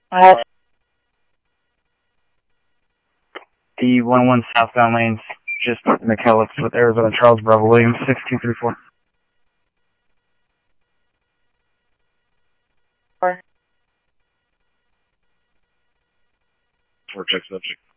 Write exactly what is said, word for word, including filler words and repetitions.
Uh, the one one southbound lanes, just McKellips with Arizona Charles Bravo Williams, six two three four. Four. Four check subject.